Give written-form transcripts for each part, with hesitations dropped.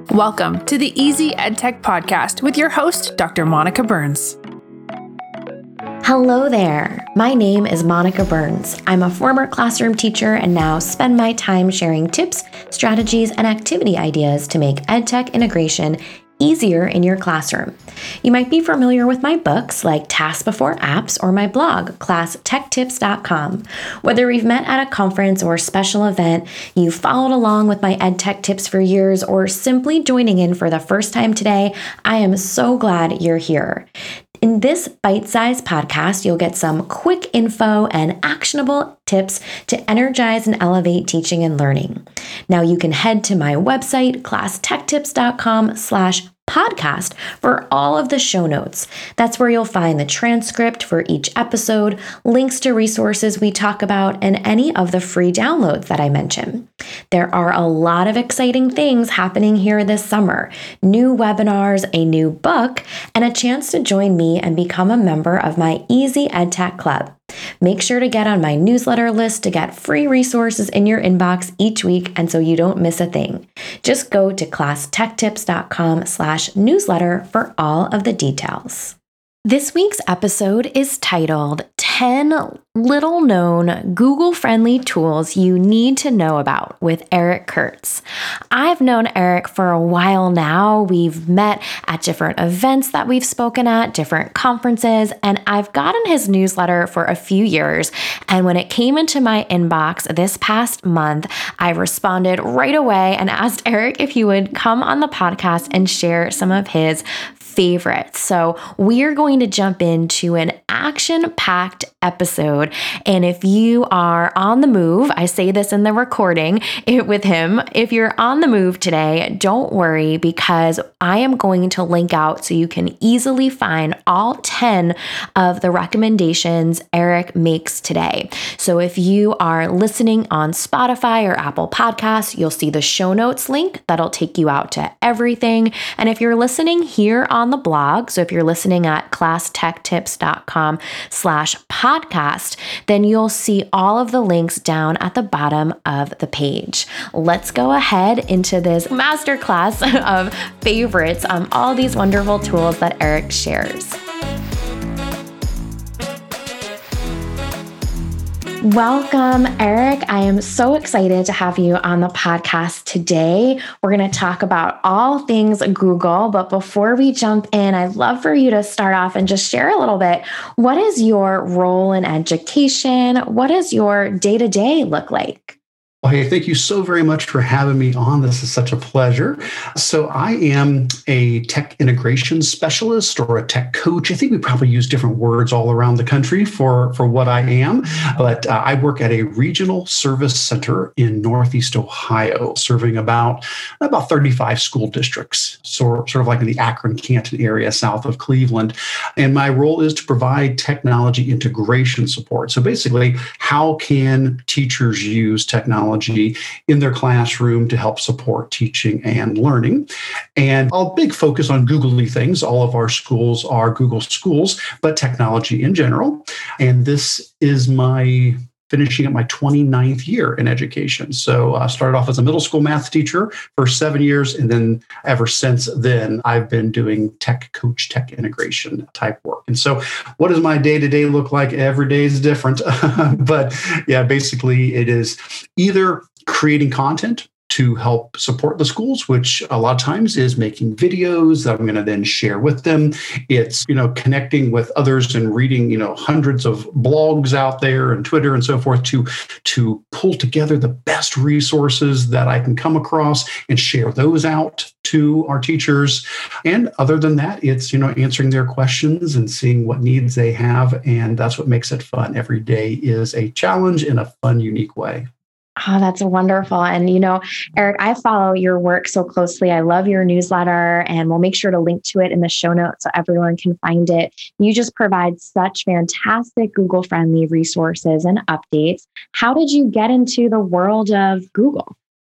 Welcome to the Easy EdTech Podcast with your host, Dr. Monica Burns. Hello there. My name is Monica Burns. I'm a former classroom teacher and now spend my time sharing tips, strategies, and activity ideas to make EdTech integration easier in your classroom. You might be familiar with my books like Tasks Before Apps or my blog, ClassTechTips.com. Whether we've met at a conference or special event, you've followed along with my EdTech tips for years, or simply joining in for the first time today, I am so glad you're here. In this bite-sized podcast, you'll get some quick info and actionable tips to energize and elevate teaching and learning. Now you can head to my website, classtechtips.com/podcast for all of the show notes. That's where you'll find the transcript for each episode, links to resources we talk about, and any of the free downloads that I mention. There are a lot of exciting things happening here this summer. New webinars, a new book, and a chance to join me and become a member of my Easy EdTech Club. Make sure to get on my newsletter list to get free resources in your inbox each week, and so you don't miss a thing. Just go to classtechtips.com/newsletter for all of the details. This week's episode is titled 10 Little Known Google-Friendly Tools You Need to Know About with Eric Curts. I've known Eric for a while now. We've met at different events that we've spoken at, different conferences, and I've gotten his newsletter for a few years. And when it came into my inbox this past month, I responded right away and asked Eric if he would come on the podcast and share some of his favorites. So we're going to jump into an action-packed episode. And if you are on the move, I say this in the recording with him, if you're on the move today, don't worry, because I am going to link out so you can easily find all 10 of the recommendations Eric makes today. So if you are listening on Spotify or Apple Podcasts, you'll see the show notes link that'll take you out to everything. And if you're listening here on the blog, so if you're listening at classtechtips.com/podcast, then you'll see all of the links down at the bottom of the page. Let's go ahead into this masterclass of favorites, all these wonderful tools that Eric shares. Welcome, Eric. I am so excited to have you on the podcast today. We're going to talk about all things Google, but before we jump in, I'd love for you to start off and just share a little bit. What is your role in education? What does your day-to-day look like? Well, hey, thank you so very much for having me on. This is such a pleasure. So I am a tech integration specialist or a tech coach. I think we probably use different words all around the country for what I am. But I work at a regional service center in Northeast Ohio, serving about 35 school districts, so sort of like in the Akron, Canton area south of Cleveland. And my role is to provide technology integration support. So basically, how can teachers use technology in their classroom to help support teaching and learning? And a big focus on Googly things. All of our schools are Google schools, but technology in general. And this is finishing up my 29th year in education. So I started off as a middle school math teacher for 7 years. And then ever since then, I've been doing tech coach, tech integration type work. And so what does my day-to-day look like? Every day is different. But yeah, basically it is either creating content to help support the schools, which a lot of times is making videos that I'm going to then share with them. It's, connecting with others and reading, hundreds of blogs out there and Twitter and so forth to pull together the best resources that I can come across and share those out to our teachers. And other than that, it's, answering their questions and seeing what needs they have. And that's what makes it fun. Every day is a challenge in a fun, unique way. Oh, that's wonderful. And, Eric, I follow your work so closely. I love your newsletter, and we'll make sure to link to it in the show notes so everyone can find it. You just provide such fantastic Google-friendly resources and updates. How did you get into the world of Google?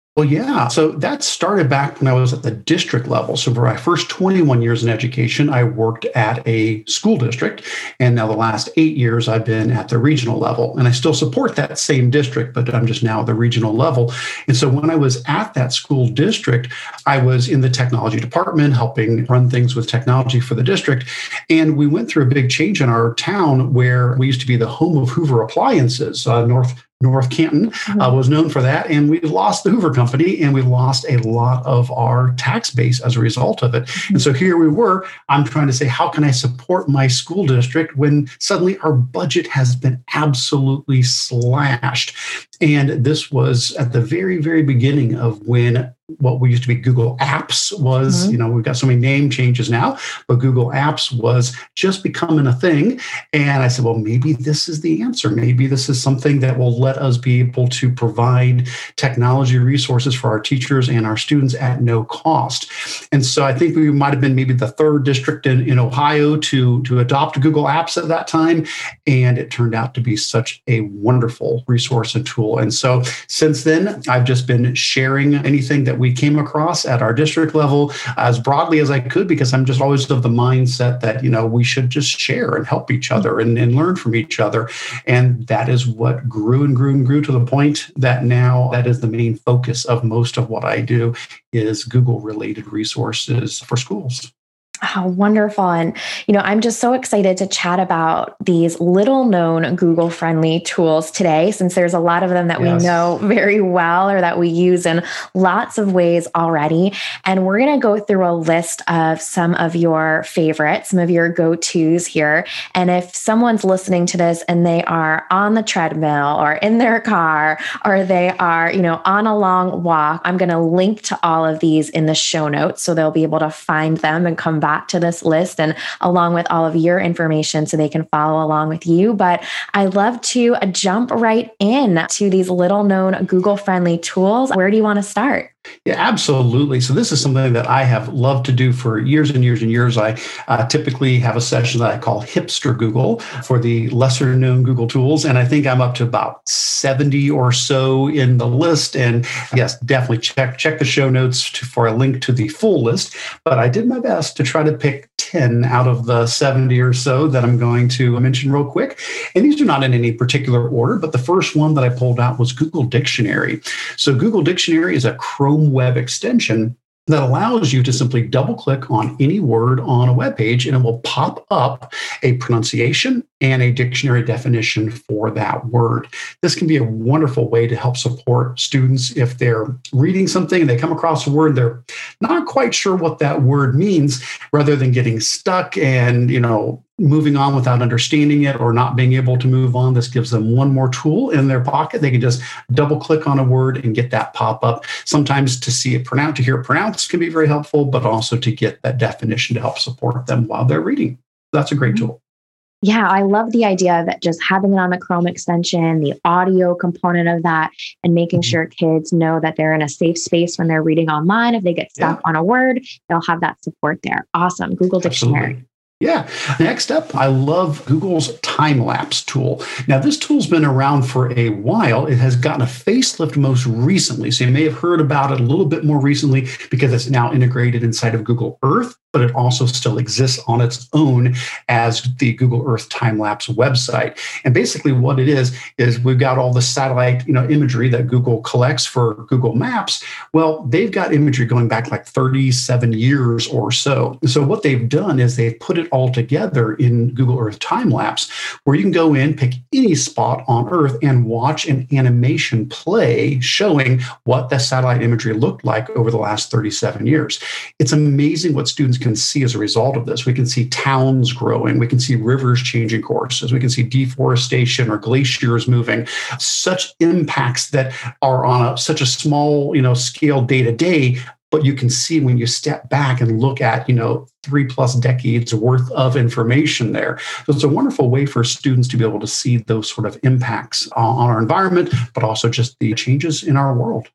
Well, yeah. So that started back when I was at the district level. So for my first 21 years in education, I worked at a school district. And now the last 8 years, I've been at the regional level. And I still support that same district, but I'm just now at the regional level. And so when I was at that school district, I was in the technology department, helping run things with technology for the district. And we went through a big change in our town where we used to be the home of Hoover Appliances, North Canton was known for that. And we lost the Hoover Company and we lost a lot of our tax base as a result of it. And so here we were, I'm trying to say, how can I support my school district when suddenly our budget has been absolutely slashed? And this was at the very, very beginning of when what we used to be Google Apps was, we've got so many name changes now, but Google Apps was just becoming a thing. And I said, well, maybe this is the answer. Maybe this is something that will let us be able to provide technology resources for our teachers and our students at no cost. And so I think we might have been maybe the third district in Ohio to adopt Google Apps at that time. And it turned out to be such a wonderful resource and tool. And so since then, I've just been sharing anything that we came across at our district level as broadly as I could, because I'm just always of the mindset that, we should just share and help each other and learn from each other. And that is what grew and grew and grew to the point that now that is the main focus of most of what I do is Google related resources for schools. How wonderful. And, I'm just so excited to chat about these little known Google friendly tools today, since there's a lot of them that we know very well or that we use in lots of ways already. And we're going to go through a list of some of your favorites, some of your go-tos here. And if someone's listening to this and they are on the treadmill or in their car, or they are, on a long walk, I'm going to link to all of these in the show notes so they'll be able to find them and come back to this list and along with all of your information so they can follow along with you. But I love to jump right in to these little known Google friendly tools. Where do you want to start? Yeah, absolutely. So this is something that I have loved to do for years and years and years. I typically have a session that I call Hipster Google for the lesser known Google tools. And I think I'm up to about 70 or so in the list. And yes, definitely check the show notes for a link to the full list. But I did my best to try to pick 10 out of the 70 or so that I'm going to mention real quick. And these are not in any particular order, but the first one that I pulled out was Google Dictionary. So Google Dictionary is a Chrome web extension that allows you to simply double click on any word on a web page and it will pop up a pronunciation and a dictionary definition for that word. This can be a wonderful way to help support students if they're reading something and they come across a word, they're not quite sure what that word means, rather than getting stuck and, moving on without understanding it or not being able to move on. This gives them one more tool in their pocket. They can just double click on a word and get that pop up. Sometimes to see it pronounced, to hear it pronounced can be very helpful, but also to get that definition to help support them while they're reading. That's a great tool. Yeah, I love the idea that just having it on the Chrome extension, the audio component of that, and making sure kids know that they're in a safe space when they're reading online. If they get stuck on a word, they'll have that support there. Awesome. Google Dictionary. Absolutely. Yeah. Next up, I love Google's time-lapse tool. Now, this tool's been around for a while. It has gotten a facelift most recently. So you may have heard about it a little bit more recently because it's now integrated inside of Google Earth, but it also still exists on its own as the Google Earth time-lapse website. And basically what it is we've got all the satellite, imagery that Google collects for Google Maps. Well, they've got imagery going back like 37 years or so. So what they've done is they've put it all together in Google Earth time-lapse, where you can go in, pick any spot on Earth and watch an animation play showing what the satellite imagery looked like over the last 37 years. It's amazing what students can see as a result of this. We can see towns growing. We can see rivers changing courses. We can see deforestation or glaciers moving. Such impacts that are on such a small, scale day to day. But you can see when you step back and look at, 3+ decades worth of information there. So it's a wonderful way for students to be able to see those sort of impacts on our environment, but also just the changes in our world.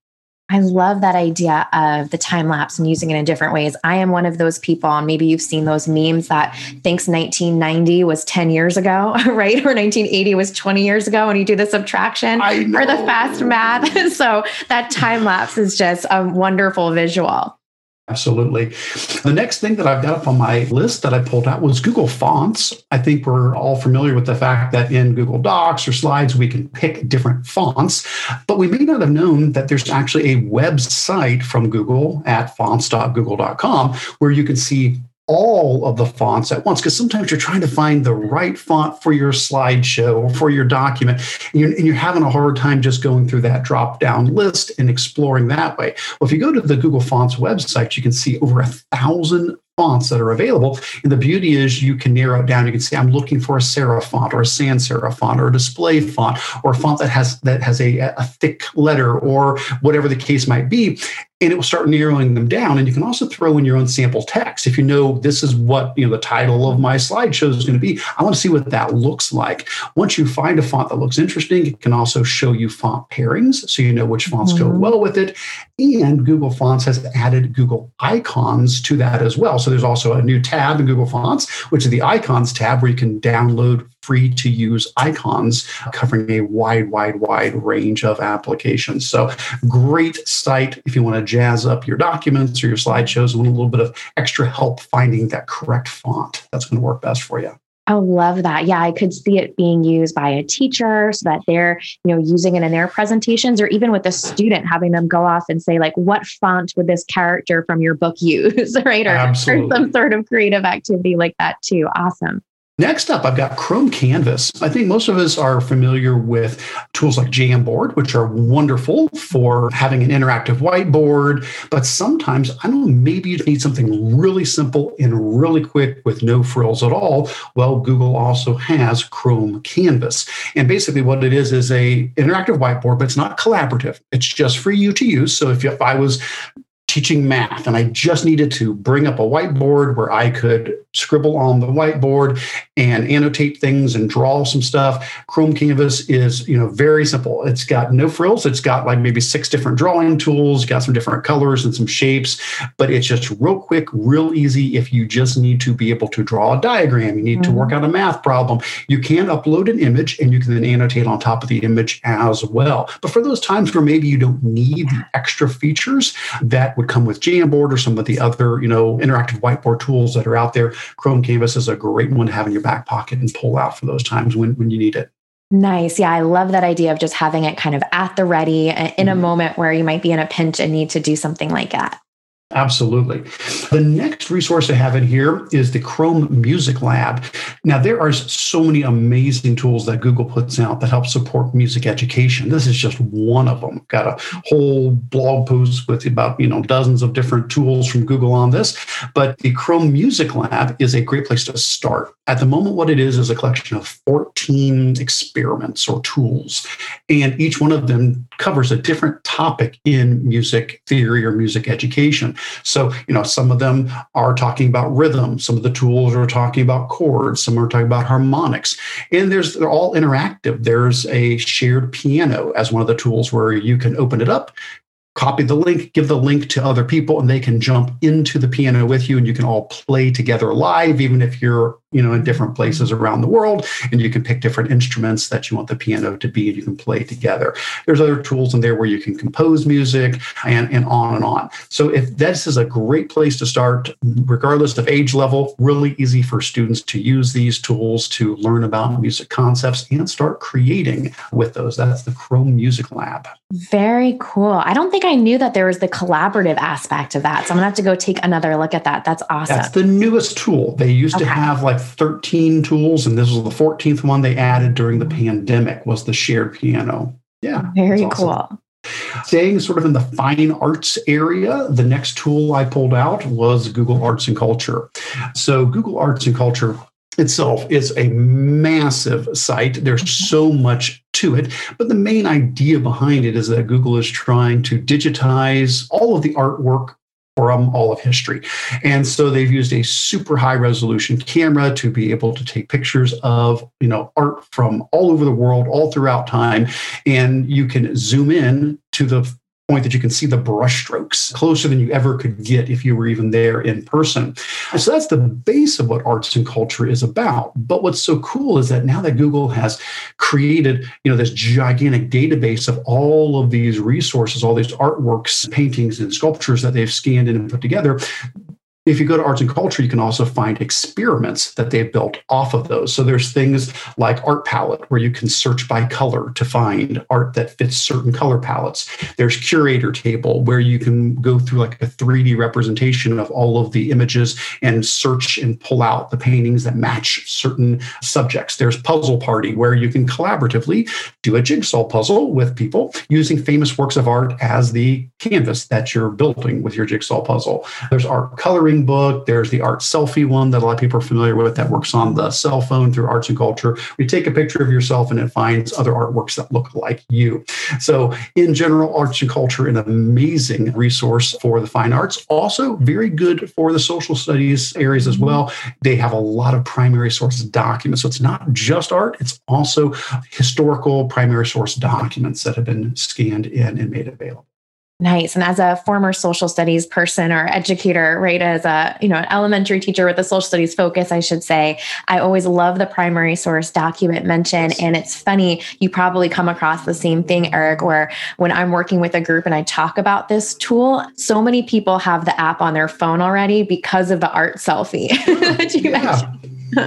I love that idea of the time lapse and using it in different ways. I am one of those people, and maybe you've seen those memes that thinks 1990 was 10 years ago, right? Or 1980 was 20 years ago, and you do the subtraction or the fast math. So that time lapse is just a wonderful visual. Absolutely. The next thing that I've got up on my list that I pulled out was Google Fonts. I think we're all familiar with the fact that in Google Docs or slides, we can pick different fonts, but we may not have known that there's actually a website from Google at fonts.google.com where you can see all of the fonts at once, because sometimes you're trying to find the right font for your slideshow or for your document, and you're having a hard time just going through that drop-down list and exploring that way. Well, if you go to the Google Fonts website, you can see over 1,000 fonts that are available. And the beauty is you can narrow it down. You can say, I'm looking for a serif font or a sans serif font or a display font or a font that has a thick letter or whatever the case might be. And it will start narrowing them down. And you can also throw in your own sample text. If you know this is what the title of my slideshow is going to be, I want to see what that looks like. Once you find a font that looks interesting, it can also show you font pairings, so you know which fonts go well with it. And Google Fonts has added Google Icons to that as well. So there's also a new tab in Google Fonts, which is the Icons tab, where you can download free to use icons covering a wide range of applications. So great site if you want to jazz up your documents or your slideshows and want a little bit of extra help finding that correct font. That's going to work best for you. I love that. Yeah, I could see it being used by a teacher so that they're, using it in their presentations, or even with a student, having them go off and say, like, what font would this character from your book use, right? Or some sort of creative activity like that too. Awesome. Next up, I've got Chrome Canvas. I think most of us are familiar with tools like Jamboard, which are wonderful for having an interactive whiteboard. But sometimes, I don't know, maybe you need something really simple and really quick with no frills at all. Well, Google also has Chrome Canvas. And basically what it is a interactive whiteboard, but it's not collaborative. It's just for you to use. So if I was teaching math and I just needed to bring up a whiteboard where I could scribble on the whiteboard and annotate things and draw some stuff, Chrome Canvas is, very simple. It's got no frills. It's got like maybe 6 different drawing tools, got some different colors and some shapes, but it's just real quick, real easy. If you just need to be able to draw a diagram, you need to work out a math problem, you can upload an image and you can then annotate on top of the image as well. But for those times where maybe you don't need the extra features that would come with Jamboard or some of the other, interactive whiteboard tools that are out there, Chrome Canvas is a great one to have in your back pocket and pull out for those times when you need it. Nice. Yeah, I love that idea of just having it kind of at the ready in a moment where you might be in a pinch and need to do something like that. Absolutely. The next resource I have in here is the Chrome Music Lab. Now, there are so many amazing tools that Google puts out that help support music education. This is just one of them. Got a whole blog post with about, dozens of different tools from Google on this. But the Chrome Music Lab is a great place to start. At the moment, what it is a collection of 14 experiments or tools. And each one of them covers a different topic in music theory or music education. So, some of them are talking about rhythm. Some of the tools are talking about chords. Some are talking about harmonics. And they're all interactive. There's a shared piano as one of the tools where you can open it up, copy the link, give the link to other people, and they can jump into the piano with you, and you can all play together live, even if you're, in different places around the world, and you can pick different instruments that you want the piano to be, and you can play together. There's other tools in there where you can compose music and on and on. So if this is a great place to start, regardless of age level, really easy for students to use these tools to learn about music concepts and start creating with those. That's the Chrome Music Lab. Very cool. I don't think I knew that there was the collaborative aspect of that. So I'm going to have to go take another look at that. That's awesome. That's the newest tool. They used to have like 13 tools, and this was the 14th one they added during the pandemic, was the shared piano. Yeah. Very cool. Staying sort of in the fine arts area, the next tool I pulled out was Google Arts and Culture. So Google Arts and Culture itself is a massive site. There's so much to it, but the main idea behind it is that Google is trying to digitize all of the artwork from all of history. And so they've used a super high resolution camera to be able to take pictures of, art from all over the world, all throughout time. And you can zoom in to the point that you can see the brushstrokes closer than you ever could get if you were even there in person. So that's the base of what arts and culture is about. But what's so cool is that now that Google has created, this gigantic database of all of these resources, all these artworks, paintings, and sculptures that they've scanned in and put together, if you go to arts and culture, you can also find experiments that they've built off of those. So there's things like Art Palette, where you can search by color to find art that fits certain color palettes. There's Curator Table, where you can go through like a 3D representation of all of the images and search and pull out the paintings that match certain subjects. There's Puzzle Party, where you can collaboratively do a jigsaw puzzle with people using famous works of art as the canvas that you're building with your jigsaw puzzle. There's Art Coloring Book. There's the Art Selfie one that a lot of people are familiar with that works on the cell phone through arts and culture. You take a picture of yourself and it finds other artworks that look like you. So in general, arts and culture, an amazing resource for the fine arts. Also very good for the social studies areas as well. They have a lot of primary source documents. So it's not just art, it's also historical primary source documents that have been scanned in and made available. Nice. And as a former social studies person or educator, right, as an elementary teacher with a social studies focus, I should say, I always love the primary source document mention. And it's funny, you probably come across the same thing, Eric, where when I'm working with a group and I talk about this tool, so many people have the app on their phone already because of the Art Selfie that you mentioned.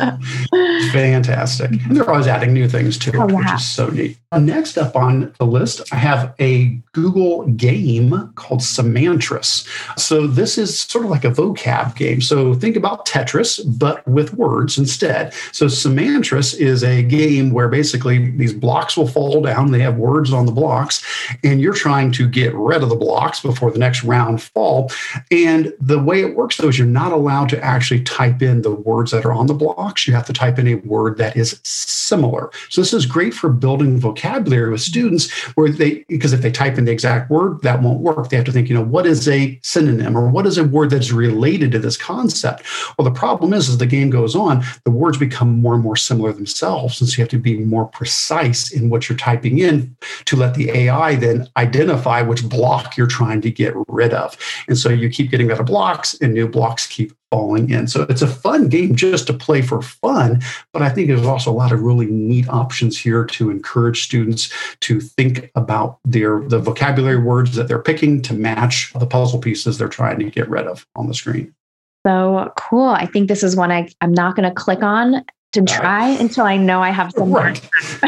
Fantastic. And they're always adding new things to it, which is so neat. Next up on the list, I have a Google game called Semantris. So this is sort of like a vocab game. So think about Tetris, but with words instead. So Semantris is a game where basically these blocks will fall down. They have words on the blocks, and you're trying to get rid of the blocks before the next round fall. And the way it works, though, is you're not allowed to actually type in the words that are on the blocks. You have to type in a word that is similar. So this is great for building vocabulary with students because if they type in the exact word, that won't work. They have to think, what is a synonym or what is a word that's related to this concept? Well, the problem is, as the game goes on, the words become more and more similar themselves. And so you have to be more precise in what you're typing in to let the AI then identify which block you're trying to get rid of. And so you keep getting rid of blocks and new blocks keep falling in. So it's a fun game just to play for fun, but I think there's also a lot of really neat options here to encourage students to think about the vocabulary words that they're picking to match the puzzle pieces they're trying to get rid of on the screen. So cool. I think this is one I'm not going to click on to try until I know I have some. Right.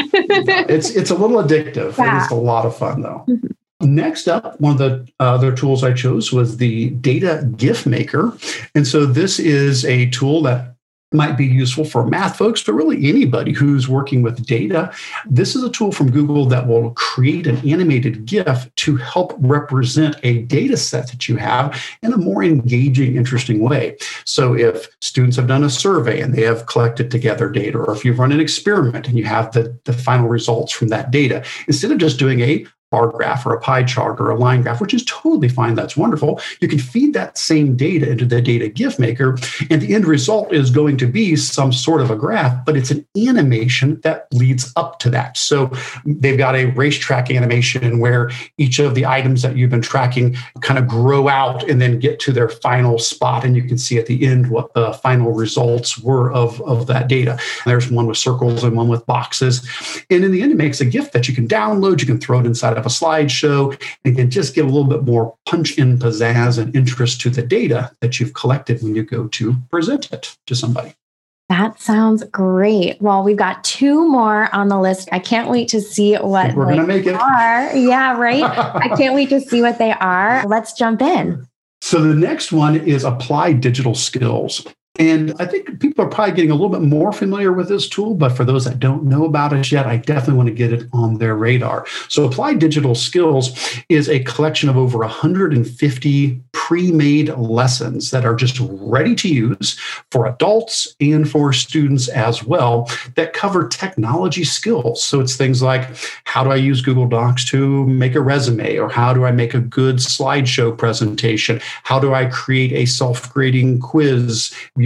It's a little addictive. Yeah. It's a lot of fun though. Mm-hmm. Next up, one of the other tools I chose was the Data GIF Maker. And so this is a tool that might be useful for math folks, but really anybody who's working with data. This is a tool from Google that will create an animated GIF to help represent a data set that you have in a more engaging, interesting way. So if students have done a survey and they have collected together data, or if you've run an experiment and you have the final results from that data, instead of just doing a bar graph or a pie chart or a line graph, which is totally fine. That's wonderful. You can feed that same data into the Data GIF Maker, and the end result is going to be some sort of a graph, but it's an animation that leads up to that. So they've got a racetrack animation where each of the items that you've been tracking kind of grow out and then get to their final spot, and you can see at the end what the final results were of that data. There's one with circles and one with boxes. And in the end, it makes a GIF that you can download. You can throw it inside of a slideshow and can just give a little bit more punch in pizzazz and interest to the data that you've collected when you go to present it to somebody. That sounds great. Well, we've got two more on the list. I can't wait to see what we're going to make it. Are. Yeah, right. I can't wait to see what they are. Let's jump in. So the next one is Applied Digital Skills. And I think people are probably getting a little bit more familiar with this tool, but for those that don't know about it yet, I definitely want to get it on their radar. So Applied Digital Skills is a collection of over 150 pre-made lessons that are just ready to use for adults and for students as well that cover technology skills. So it's things like, how do I use Google Docs to make a resume? Or how do I make a good slideshow presentation? How do I create a self-grading quiz using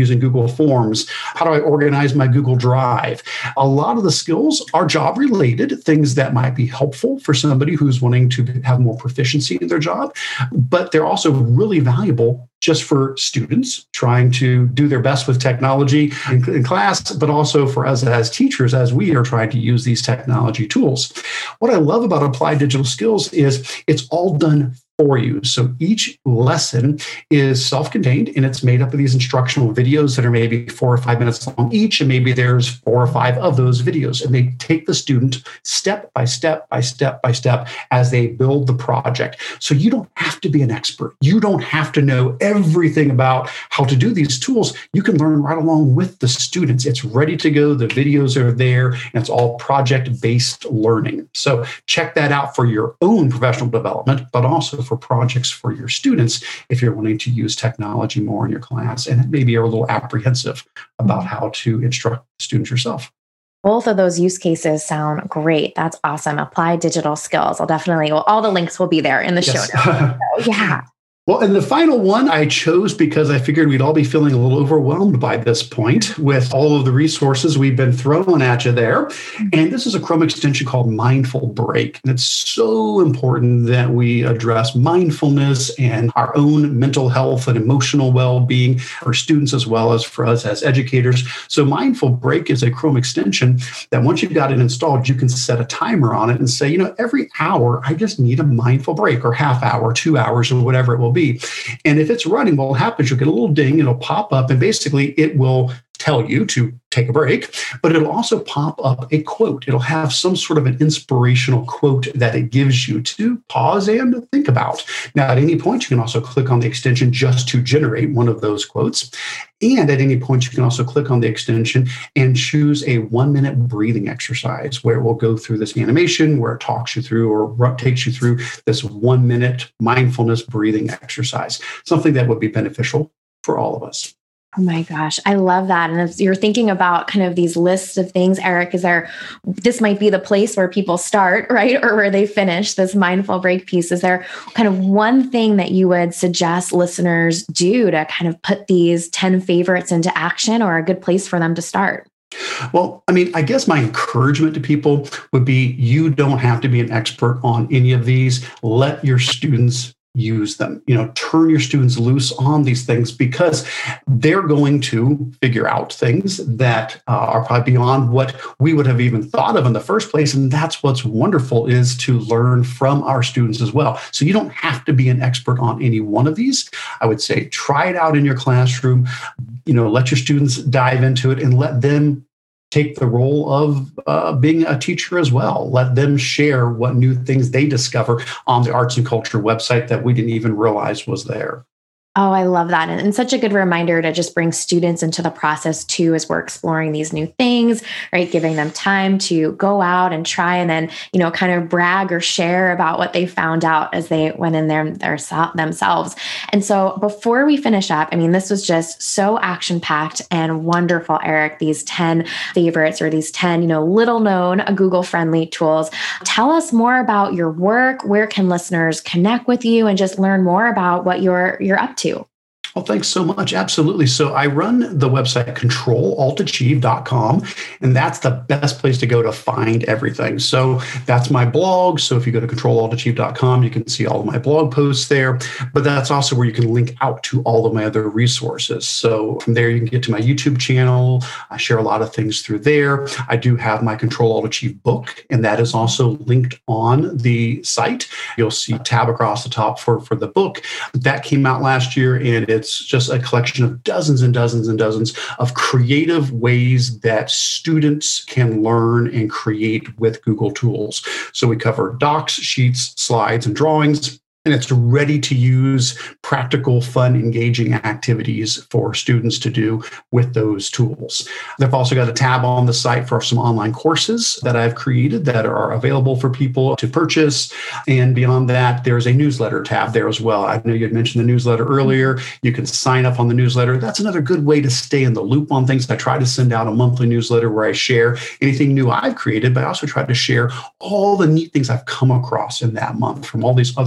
using Google Forms? How do I organize my Google Drive? A lot of the skills are job related, things that might be helpful for somebody who's wanting to have more proficiency in their job, but they're also really valuable just for students trying to do their best with technology in class, but also for us as teachers as we are trying to use these technology tools. What I love about Applied Digital Skills is it's all done for you. So each lesson is self-contained and it's made up of these instructional videos that are maybe 4 or 5 minutes long each. And maybe there's 4 or 5 of those videos. And they take the student step by step by step by step as they build the project. So you don't have to be an expert. You don't have to know everything about how to do these tools. You can learn right along with the students. It's ready to go. The videos are there and it's all project-based learning. So check that out for your own professional development, but also for projects for your students if you're wanting to use technology more in your class and maybe you're a little apprehensive about how to instruct students yourself. Both of those use cases sound great. That's awesome. Applied Digital Skills. All the links will be there in the show notes. So, yeah. Well, and the final one I chose because I figured we'd all be feeling a little overwhelmed by this point with all of the resources we've been throwing at you there. And this is a Chrome extension called Mindful Break. And it's so important that we address mindfulness and our own mental health and emotional well-being for students as well as for us as educators. So Mindful Break is a Chrome extension that once you've got it installed, you can set a timer on it and say, every hour, I just need a mindful break or half hour, 2 hours, or whatever it will be. And if it's running, what will happen is you'll get a little ding, it'll pop up, and basically it will tell you to take a break, but it'll also pop up a quote. It'll have some sort of an inspirational quote that it gives you to pause and think about. Now, at any point, you can also click on the extension just to generate one of those quotes. And at any point, you can also click on the extension and choose a 1-minute breathing exercise where it will go through this animation where it talks you through or takes you through this 1-minute mindfulness breathing exercise, something that would be beneficial for all of us. Oh my gosh, I love that. And if you're thinking about kind of these lists of things, Eric, this might be the place where people start, right? Or where they finish this mindful break piece. Is there kind of one thing that you would suggest listeners do to kind of put these 10 favorites into action, or a good place for them to start? Well, I guess my encouragement to people would be you don't have to be an expert on any of these. Let your students use them. Turn your students loose on these things because they're going to figure out things that are probably beyond what we would have even thought of in the first place. And that's what's wonderful, is to learn from our students as well. So you don't have to be an expert on any one of these. I would say try it out in your classroom, let your students dive into it and let them take the role of being a teacher as well. Let them share what new things they discover on the Arts and Culture website that we didn't even realize was there. Oh, I love that. And such a good reminder to just bring students into the process too, as we're exploring these new things, right? Giving them time to go out and try and then, kind of brag or share about what they found out as they went in there themselves. And so before we finish up, this was just so action-packed and wonderful, Eric, these 10 favorites or these 10, little known Google-friendly tools. Tell us more about your work. Where can listeners connect with you and just learn more about what you're up to? Well, thanks so much. Absolutely. So I run the website controlaltachieve.com, and that's the best place to go to find everything. So that's my blog. So if you go to controlaltachieve.com, you can see all of my blog posts there, but that's also where you can link out to all of my other resources. So from there, you can get to my YouTube channel. I share a lot of things through there. I do have my Control Alt Achieve book, and that is also linked on the site. You'll see a tab across the top for the book. That came out last year, and it's just a collection of dozens and dozens and dozens of creative ways that students can learn and create with Google tools. So we cover docs, sheets, slides, and drawings. And it's ready to use practical, fun, engaging activities for students to do with those tools. They've also got a tab on the site for some online courses that I've created that are available for people to purchase. And beyond that, there's a newsletter tab there as well. I know you had mentioned the newsletter earlier. You can sign up on the newsletter. That's another good way to stay in the loop on things. I try to send out a monthly newsletter where I share anything new I've created, but I also try to share all the neat things I've come across in that month from all these other wonderful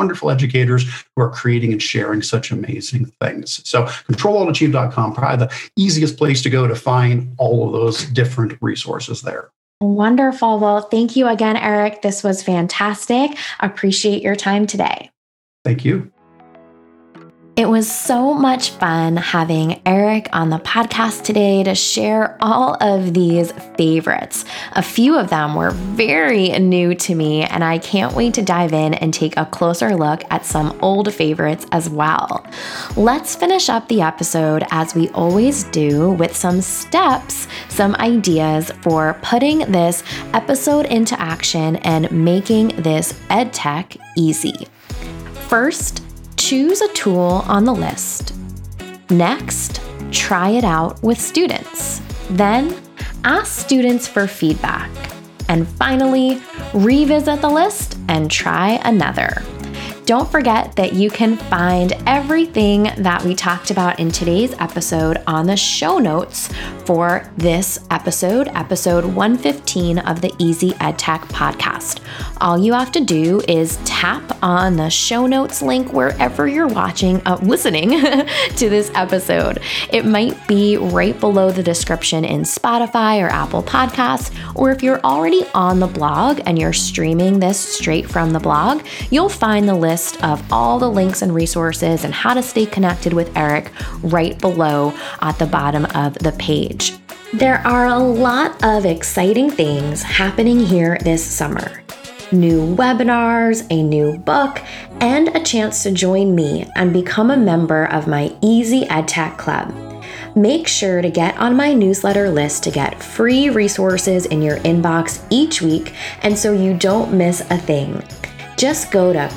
wonderful educators who are creating and sharing such amazing things. So ControlAltAchieve.com, probably the easiest place to go to find all of those different resources there. Wonderful. Well, thank you again, Eric. This was fantastic. Appreciate your time today. Thank you. It was so much fun having Eric on the podcast today to share all of these favorites. A few of them were very new to me, and I can't wait to dive in and take a closer look at some old favorites as well. Let's finish up the episode as we always do with some steps, some ideas for putting this episode into action and making this EdTech easy. First, choose a tool on the list. Next, try it out with students. Then, ask students for feedback. And finally, revisit the list and try another. Don't forget that you can find everything that we talked about in today's episode on the show notes for this episode 115 of the Easy EdTech podcast. All you have to do is tap on the show notes link wherever you're listening to this episode. It might be right below the description in Spotify or Apple Podcasts, or if you're already on the blog and you're streaming this straight from the blog, you'll find the list of all the links and resources and how to stay connected with Eric right below at the bottom of the page. There are a lot of exciting things happening here this summer. New webinars, a new book, and a chance to join me and become a member of my Easy EdTech Club. Make sure to get on my newsletter list to get free resources in your inbox each week, and so you don't miss a thing. Just go to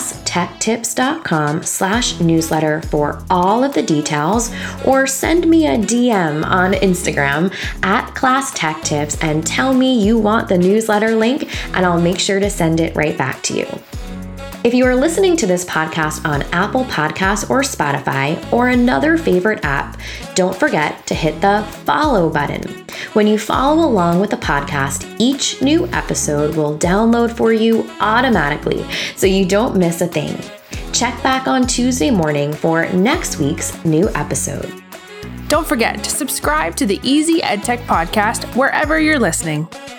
classtechtips.com/newsletter for all of the details, or send me a DM on Instagram at classtechtips and tell me you want the newsletter link, and I'll make sure to send it right back to you. If you are listening to this podcast on Apple Podcasts or Spotify or another favorite app, don't forget to hit the follow button. When you follow along with the podcast, each new episode will download for you automatically so you don't miss a thing. Check back on Tuesday morning for next week's new episode. Don't forget to subscribe to the Easy EdTech podcast wherever you're listening.